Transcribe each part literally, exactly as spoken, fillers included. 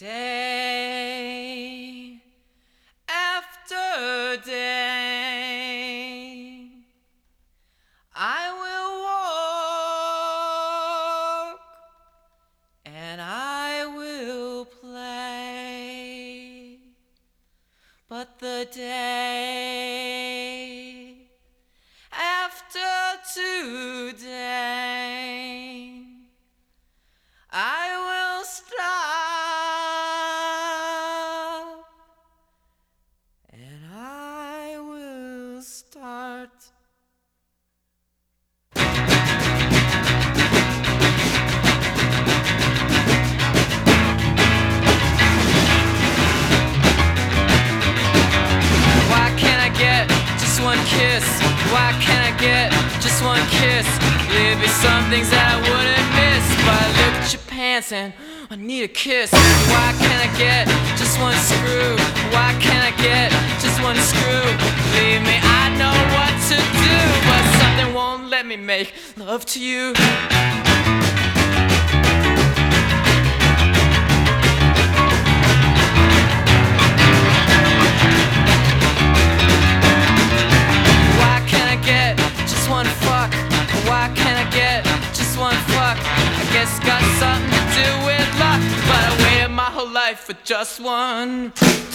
Day after day, I will walk and I will play, but the day after today, I will stop and I will start. Why can't I get just one kiss? Why can't I get just one kiss? There'd be some things that I wouldn't miss, but I look at your pants and I need a kiss. Why can't I get just one screw? Why can't I get just one screw? Believe me, I know what to do, but something won't let me make love to you. Why can't I get just one fuck? Why can't I get just one fuck? I guess it's got something to do with luck, but I waited my whole life for just one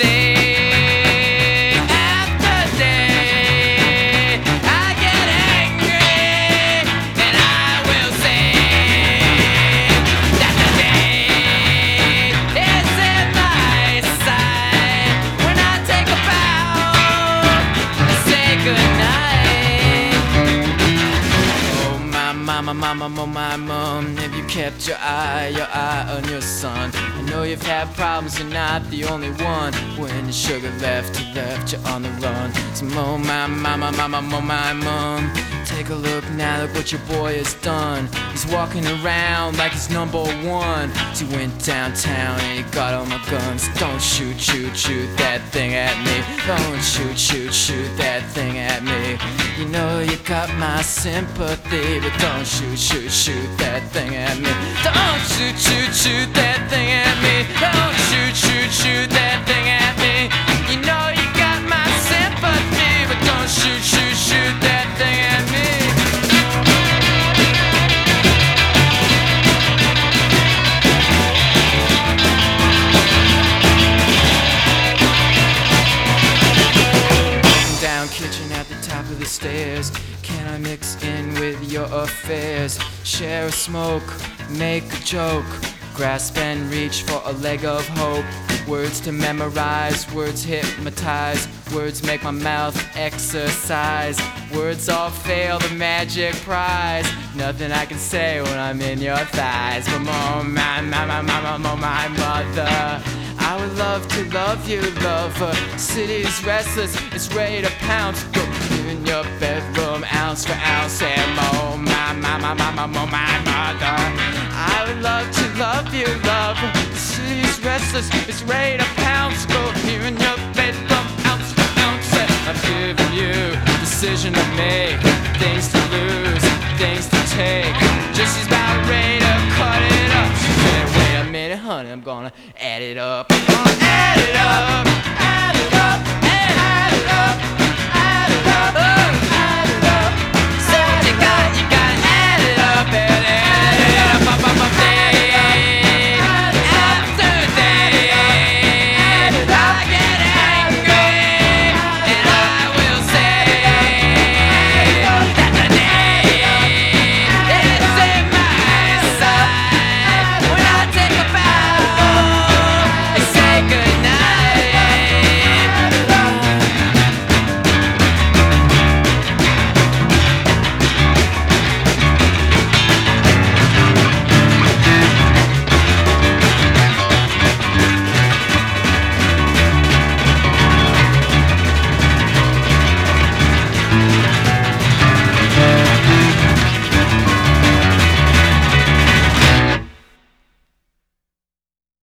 day after day. I get angry and I will sing that the day is in my sight when I take a bow and say goodnight. Oh my mama, mama, oh my mom, have you kept your eye, your eye on your son? I know you've had problems, you're not the only one. When your sugar left, you left, you're on the run. So oh my mama, mama, oh my mom, take a look now, look what your boy has done. He's walking around like he's number one. So he went downtown and he got all my guns. Don't shoot, shoot, shoot that thing at me. Don't shoot, shoot, shoot that thing at me. You know you got my sympathy, but don't shoot, shoot, shoot that thing at me. Don't shoot, shoot, shoot that thing at me. Don't shoot, shoot, shoot that thing at me. You know you got my sympathy, but don't shoot, shoot, shoot that thing at me. Down kitchen at the top of the stairs. Can I mix in with your affairs? Share a smoke, make a joke, grasp and reach for a leg of hope. Words to memorize, words hypnotize, words make my mouth exercise. Words all fail the magic prize. Nothing I can say when I'm in your thighs. But oh my, my, my, my, my, my, my mother, I would love to love you, lover. City's restless, it's ready to pounce. Go in your bedroom, ounce for ounce. And oh my, my, my, my, my, my, my mother, I would love to love you, lover. City's restless, it's ready to pounce. Go here in your bedroom, ounce for ounce. And I'm giving you decision to make, things to lose, things to take. Just she's about ready to cut it up. She said, wait a minute, honey, I'm gonna add it up. I'm gonna add it up, add it up, add it up, add it up, add it up.